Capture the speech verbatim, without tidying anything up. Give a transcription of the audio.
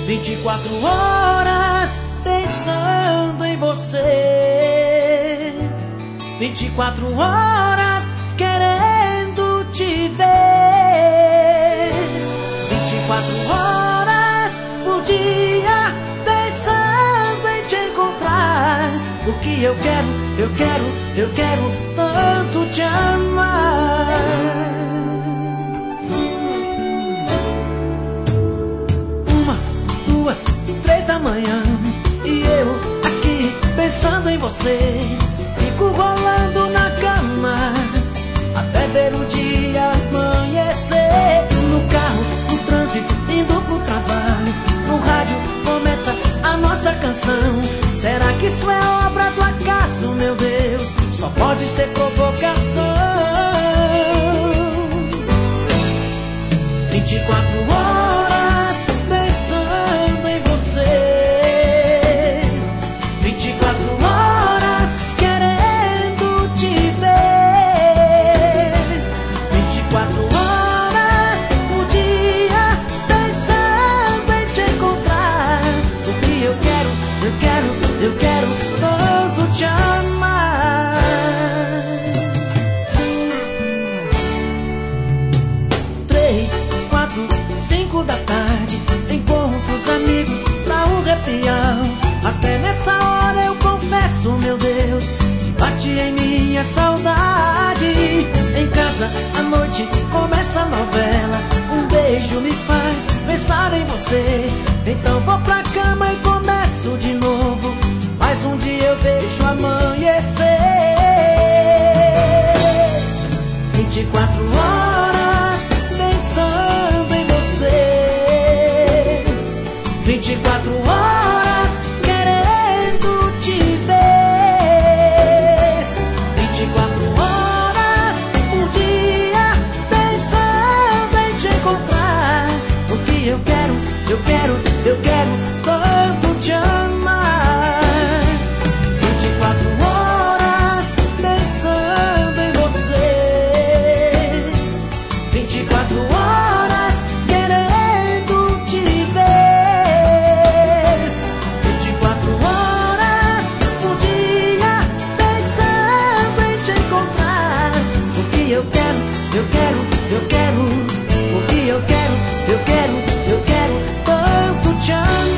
vinte e quatro horas pensando em você, vinte e quatro horas querendo te ver, vinte e quatro horas por dia pensando em te encontrar. O que eu quero, eu quero, eu quero tanto te amar. Uma, duas, três da manhã e eu aqui pensando em você. Fico rolando na cama até ver o dia amanhecer. No carro, no trânsito, indo pro trabalho, no rádio começa a nossa canção. Será que isso é obra do acaso, meu Deus? Só pode ser provocação. Vinte e quatro horas pensando em você, vinte e quatro horas querendo te ver, vinte e quatro horas por dia pensando em te encontrar. O que eu quero, eu quero, eu quero tanto te amar. Três, quatro, cinco da tarde, encontro os amigos pra um happy hour. Até nessa hora eu confesso, meu Deus, que bate em minha saudade. Em casa, à noite, começa a novela. Um beijo me faz pensar em você. Então vou pra cama e começo de novo. Mais um dia eu vejo amanhecer. Vinte e quatro horas pensando em você, vinte e quatro horas querendo te ver, vinte e quatro horas por dia pensando em te encontrar. O que eu quero, eu quero, eu quero tanto te amar. Vinte e quatro horas pensando em você, vinte e quatro horas querendo te ver, vinte e quatro horas por dia pensando em te encontrar. O que eu quero, eu quero, eu quero, o que eu quero, eu quero, eu quero tanto te amar.